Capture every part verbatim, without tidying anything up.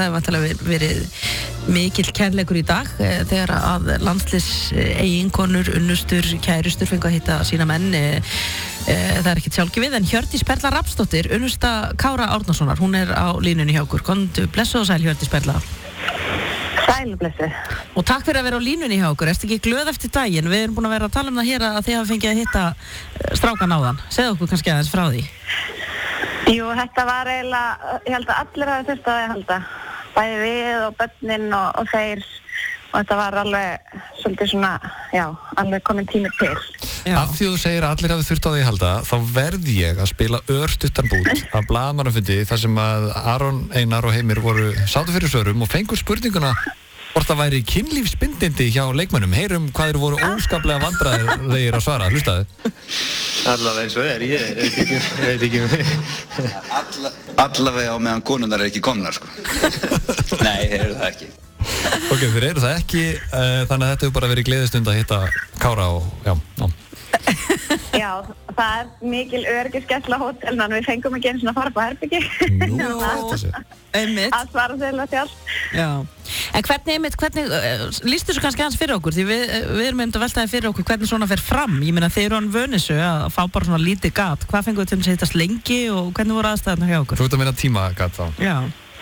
það hefur vantilega verið mikill kærleikur í dag þegar að landslis eiginkonur, unnustur, kærustur fengu að hitta sína menn. Það er ekkert sjálfgefið, en Hjördís Perla Rafnsdóttir, unnusta Kára Árnasonar, hún er á línunni hjá okkur. Komdu, blessuð og sæl Hjördís Perla. Sæl, blessuð. Og takk fyrir að vera á línunni hjá okkur. Ertu ekki glöð eftir daginn? Við erum búin að vera að tala um það hér að þið hafa fengið að hitta strákan áðan. Segðu okkur kannski aðeins frá því. Jú, þetta var eiginlega, ég held að allir hafa þurft að halda. Bæði við og börnin og, og þeir, og þetta var alveg svolítið svona, já, alveg komin tími til. Já. Af því þú segir að allir hafi þurft á því að halda, þá verð ég að spila örstuttan bút af blaðamannafundi þar sem að Aron, Einar og Heimir voru sátu fyrir svörum og fengu spurninguna hvort það væri kynlífsbindindi hjá leikmönnum. Heyrum hvað þeir voru óskaplega vandræðir að svara. Hlustaðu. Allavega eins og er, ég veit ekki, ég veit ekki um mig. Alla, allavega á meðan konunnar er ekki komnar, sko. Nei, þeir eru það ekki. Ok, þeir eru það ekki, uh, þannig að þetta hefur bara verið gleðistund að hitta Kára og, já, já. Já, það er mikil öryggisgæsla á hótelinu, en við fengum ekki einu svona að fara på herbyggi. Nú, þessi. Einmitt. Það svara þeirlega sjálf. Já. En hvernig, einmitt, hvernig, uh, lýstu svo kannski hans fyrir okkur, því við, við erum einmitt að veltaði fyrir okkur hvernig svona fer fram. Ég meina, þeir eru hann vönisu að fá bara svona lítið gat. Hvað fenguðu til þess að hittast lengi og hvernig voru aðstæðarnar hjá okkur? Þú ert að meina tíma gat þá. Já.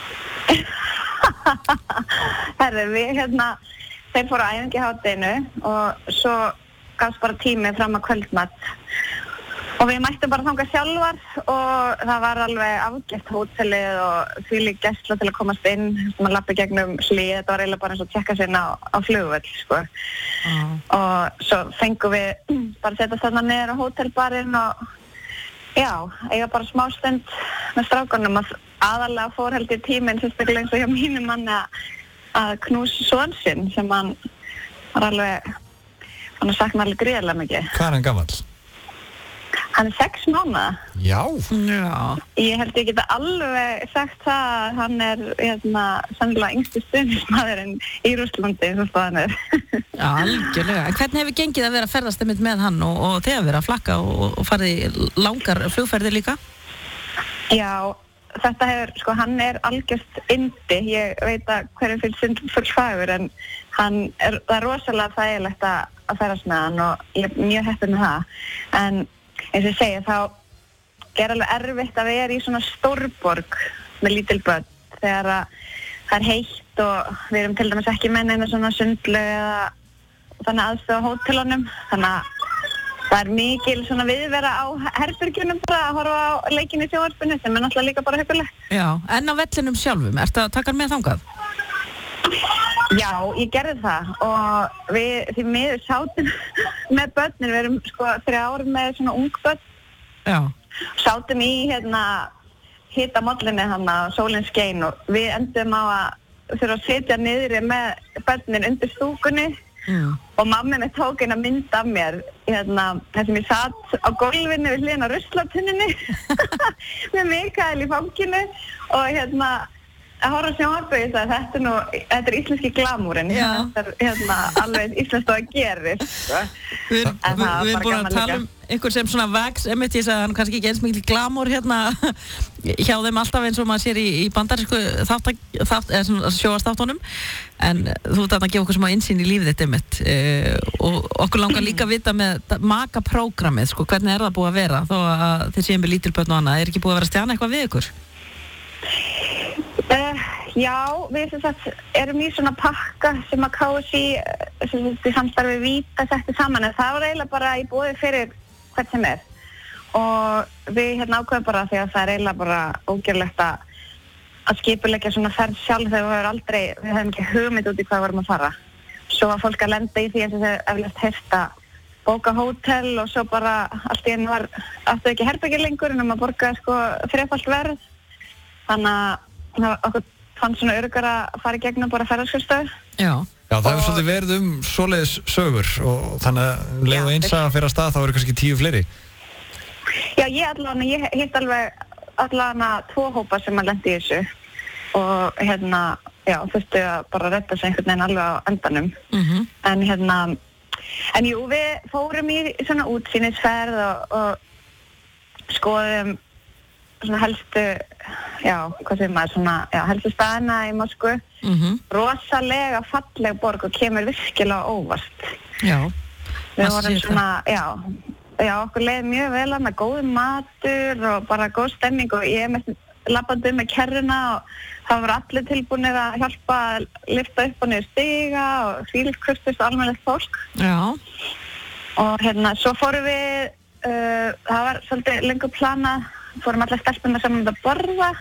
Herri, við hérna, þeir fóru á æfingi í hádeginu og svo gafst bara tími fram að kvöldmatt. Og við mættum bara þangað sjálfar og það var alveg afgert hótelið og þvílík gæsla til að komast inn. Maður lappi gegnum hlið, þetta var eiginlega bara eins og tjekka sig inn á, á flugvöll, sko. Mm. Og svo fengum við bara að setja þarna niður á hótelbarinn og já, eiga bara smá stund með strákunum og aðalega fór held ég tíminn sérstaklega eins og hjá mínum manni að knúsa son sinn sem hann var alveg, hann har saknað alveg gríðarlega mikið. Hvað er hann gamall? Hann er sex mánaða. Já. Já. Ég held ég geta alveg sagt það að hann er hérna sannlega yngsti stuðningsmaðurinn í Rússlandi eins og staðan er. Já, algjörlega. En hvernig hefur gengið að vera að ferðast einmitt með hann og, og þegar vera að flakka og, og farið langar flugferðir líka? Já, þetta hefur, sko, hann er algjört yndi. Ég veit að hverjum fyrir sinn fullfægur en hann er, það er rosalega þægilegt að, að ferðast með hann og ég er mjög heppin með það. En eins og ég segi, þá er alveg erfitt að vera í svona stórborg með lítil börn þegar að það er heitt og við erum til dæmis ekki með neina svona sundlaug eða þannig aðstöð á hótelunum. Þannig að það er mikil svona viðvera á herbergjunum bara að horfa á leikinn í sjónvarpinu sem er náttúrulega líka bara huggulegt. Já, en á vellinum sjálfum, ertu að taka hann með þangað? Já, ég gerði það og við því miður sátum með börnin, við erum sko þrjá ár með svona ung börn. Já. Sátum í hérna hita mollinni hann að sólin skein og við endum á að þurfa að setja niðri með börnin undir stúkunni. Mm. Og mamma með tók eina mynd af mér hérna, þar sem ég satt á gólfinu við hliðina á ruslatunninni með Mikael í fanginu og hérna að horfa sjónvarpið í það, þetta er nú, þetta er íslenski glamúrin, þetta er hérna alveg íslenskt að gera. Við við erum búin að tala um einhver sem svona vex, einmitt ég sagði að hann kannski ekki eins mikil glamúr hérna hjá þeim alltaf eins og maður sér í, í bandarísku þátt, þátt, eða svona sjóastáttunum, en þú ert að gefa okkur smá innsýn í lífið þitt einmitt e, og okkur langar líka að vita með makaprógrammið, sko, hvernig er það búið að vera þó að þið séum með lítilbörn og annað, er ekki búið að vera að stjana eitthvað við ykkur? Uh, já, við sem sagt erum í svona pakka sem að K S I sem sagt í samstarfi Víta setti saman en það var eiginlega bara í boði fyrir hvert sem er og við hérna ákveðum bara því að það er eiginlega bara ógjörlegt að að skipuleggja svona ferð sjálf þegar við höfum aldrei, við höfum ekki hugmynd út í hvað við vorum að fara. Svo var fólk að lenda í því eins og þau eflaust heyrt að bóka hótel og svo bara allt í einu var áttu ekki herbergi lengur en að borga sko þrefalt verð. Þannig að okkur fannst svona öruggara að fara í gegnum bara ferðarskrifstofu. Já. Já, það hefur svolítið verið um svoleiðis sögur og þannig að leið og eins að fyrir að stað þá eru kannski tíu fleiri. Já, ég allavega, ég hitt alveg allavega tvo hópa sem að lendi í þessu og hérna, já, þurftu að bara redda sig einhvern veginn alveg á endanum. Mhm. En hérna, en jú, við fórum í svona útsýnisferð og, og skoðum svona helstu, já, hvað segir maður, svona, já, helstu staðina í Moskvu. Mm-hmm. Rosalega falleg borg og kemur virkilega óvart. Já. Við vorum svona, já, já, okkur leið mjög vel að með góðum matur og bara góð stemning og ég er mest labbandi með kerruna og það voru allir tilbúinir að hjálpa að lyfta upp og niður stiga og fílkurtist almennilegt fólk. Já. Og hérna, svo fórum við, uh, það var svolítið lengur planað, fórum allir stelpuna saman að borða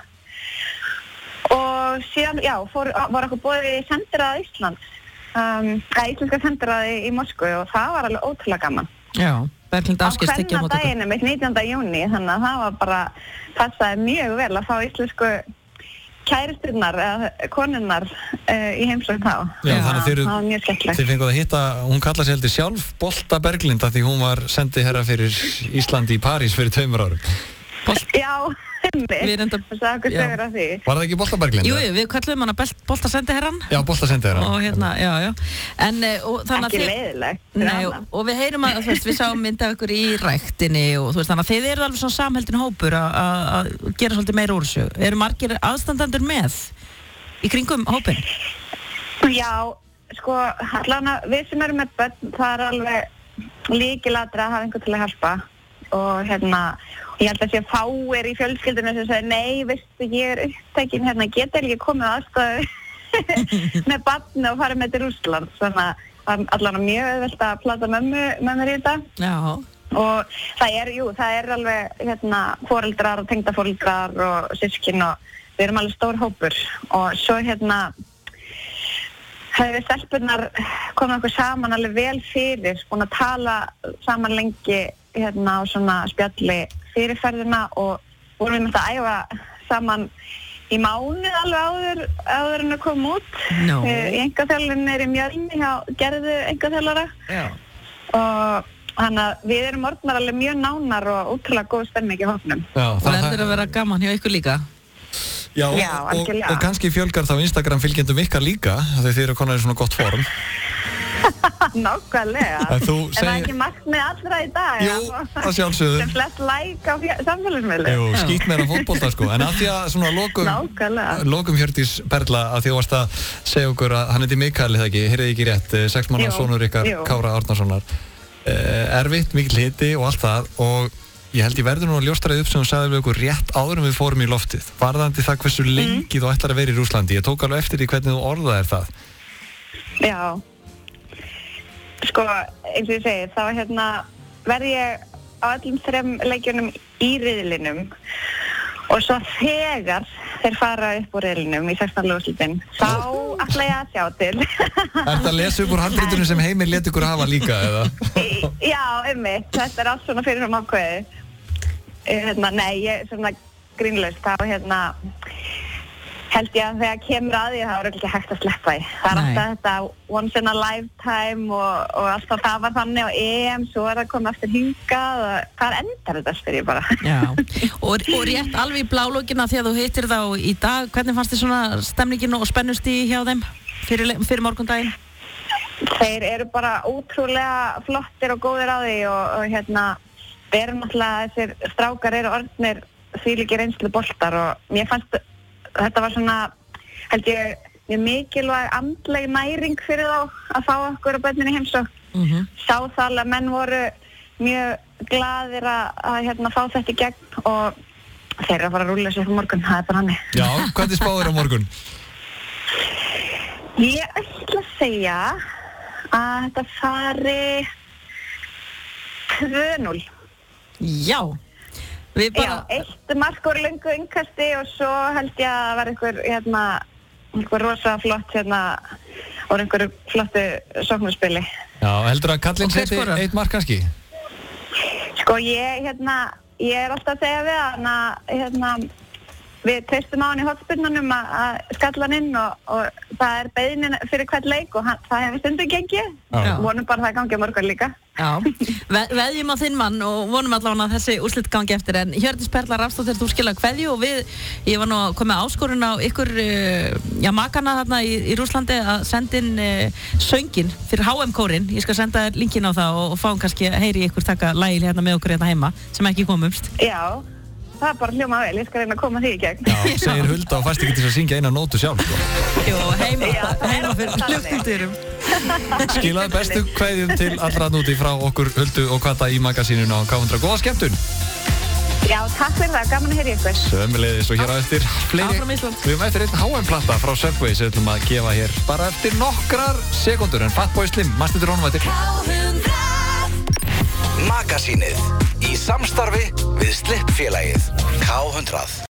og síðan, já, fór, var okkur boðið í sendiráð Íslands, um, að íslenska sendiráði í Moskvu og það var alveg ótrúlega gaman. Já, Berglind Ásgeirs tekið á móti ykkur. Á kvennadaginn mitt nítjánda júní, þannig að það var bara, passaði mjög vel að fá íslensku kæristurnar eða konunnar uh, í heimsókn þá. Já, þannig að það var mjög skemmtilegt. þið fenguð að hitta, hún kallaði sig heldur sjálf Bolta Berglind af því hún var sendiherra fyrir Íslandi í París fyrir tveimur árum. Bolt. Já, Við erum enda... það sagði okkur sögur af því. Var það ekki Bolta Berglind? Jú, jú, við kallum hana Bolta sendiherran. Já, Bolta sendiherran. Og hérna, já, já. En, og þannig að Ekki þið... leiðilegt. Nei, og, og við heyrum að, þú veist, við sáum mynd af ykkur í ræktinni og þú veist, þannig að þið eru alveg svona samheldin hópur að- að að gera svolítið meira úr þessu. Eru margir aðstandendur með í kringum hópin? Já, sko, allan að við sem erum með börn, það er alveg lykilatriði að hafa einhvern til að hjálpa og hérna, ég held að sé fáir í fjölskyldunum sem segir nei, veistu, ég er upptækin hérna, geta ekki komið aðstoð með barni og farið með til Rússland, þannig að það er allan mjög auðvelt að plata mömmu með mér í þetta. Já. Og það er, jú, það er alveg hérna foreldrar og tengdaforeldrar og systkin og við erum alveg stór hópur og svo hérna hefur við stelpurnar komið okkur saman alveg vel fyrir, búin að tala saman lengi hérna á svona spjalli fyrirferðina og vorum við með að æfa saman í mánuð alveg áður, áður en að koma út. No. Í einkaþjálfuninni er í Mjölni hjá Gerðu einkaþjálfara. Já. Og þannig að við erum orðnar alveg mjög nánar og ótrúlega góð stemming í hópnum. Já, Og verður að vera gaman hjá ykkur líka. Já, og, Já, og, algjörlega. og kannski fjölgar þá Instagram fylgjendum ykkar líka þegar þið eru konar í svona gott form. Nákvæmlega. En þú Er það segir- ekki markmið allra í dag? Jú, það sjálfsögðu. Sem flest like á samfélagsmiðlum. Jú, skýt meira fótbolta sko. En að því að svona lokum, Nákvæmlega. lokum Hjördís Perla að því að varst að segja okkur að hann heiti Mikael, eða ekki, heyrði ekki rétt, eh, sex manna Jú, sonur ykkar, jú. Kára Árnasonar. Uh, erfitt, mikil hiti og allt það og ég held ég verður nú að ljóstraði upp sem þú sagði við okkur rétt áður en við fórum í loftið. Varðandi það hversu lengi þú ætlar að vera í Rússlandi. Ég tók alveg eftir því hvernig þú orðaðir það. Já. Sko, eins og ég segi, þá hérna verð ég á öllum þrem leikjunum í riðlinum og svo þegar þeir fara upp úr riðlinum í sextán úrslitin, þá ætla ég að sjá til. Ertu að lesa upp úr handritunum sem Heimir lét ykkur hafa líka, eða? Já, einmitt, þetta er allt svona fyrirfram ákveðið. Eh, Hérna, nei, ég er svona grínlaust, þá hérna held ég að þegar kemur að því það er ekki hægt að sleppa því. Það er Nei. alltaf þetta once in a lifetime og, og alltaf það var þannig á E M, svo er það komið aftur hingað og hvað endar þetta spyr ég bara. Já. Og, og rétt alveg í blálókina því að þú hittir þá í dag, hvernig fannst þið svona stemningin og spennustig hjá þeim fyrir, le- fyrir morgundaginn? Þeir eru bara ótrúlega flottir og góðir á því og, og hérna, við erum náttúrulega, þessir strákar eru orðnir þvílíkir reynslu boltar og mér fannst þetta var svona, held ég, mjög mikilvæg andleg næring fyrir þá að fá okkur og börnin í heimsókn. Mhm. Sá það alveg að menn voru mjög glaðir að, að hérna, fá þetta í gegn og þeir eru að fara að rúlla sér fyrir morgun, það er bara hannig. Já, hvernig spáir á morgun? Ég ætla að segja að þetta fari tvö núll. Já. Við bara... Já, eitt mark úr löngu innkasti og svo held ég að það var einhver, hérna, einhver rosa flott, hérna, og einhverju flottu sóknarspili. Já, heldur að kallinn Og hver seti skorar? eitt mark kannski? Sko, ég, hérna, ég er alltaf að segja við hann að, hérna, við treystum á hann í hotspinnunum að, að skalla hann inn og, og það er beiðnin fyrir hvert leik og hann, það hefur stundum gengið. Já. Vonum bara það gangi á morgun líka. Já, Ve veðjum á þinn mann og vonum allavega að þessi úrslit gangi eftir en Hjördís Perla Rafsdóttir, þú skilja kveðju og við, ég var nú að koma áskorun á ykkur, uh, já, makana þarna í, í Rússlandi að senda inn uh, söngin fyrir H M-kórin, ég skal senda þér linkin á það og, og fáum kannski að heyri ykkur taka lagil hérna með okkur hérna heima sem ekki komumst. Já, það bara hljóma vel, ég skal reyna að koma því í gegn. Já, segir Hulda og fæst ekki til að syngja eina nótu sjálf, sko. Jú, heima, Já, það er heima fyrir þannig. hljóttundurum. Skilaðu bestu kveðjum til allra núti frá okkur Huldu og Kata í magasíninu á K hundrað. Góða skemmtun! Já, takk fyrir það, gaman að heyra ykkur. Sömuleiðis og hér á eftir fleiri. Áfram Ísland. Við höfum eftir einn H M-plata frá Subway sem við ætlum að gefa hér bara eftir nokkrar sekundur en Fatboy Slim, mannstættur honum eftir. Magasínið í samstarfi við Slippfélagið K hundrað.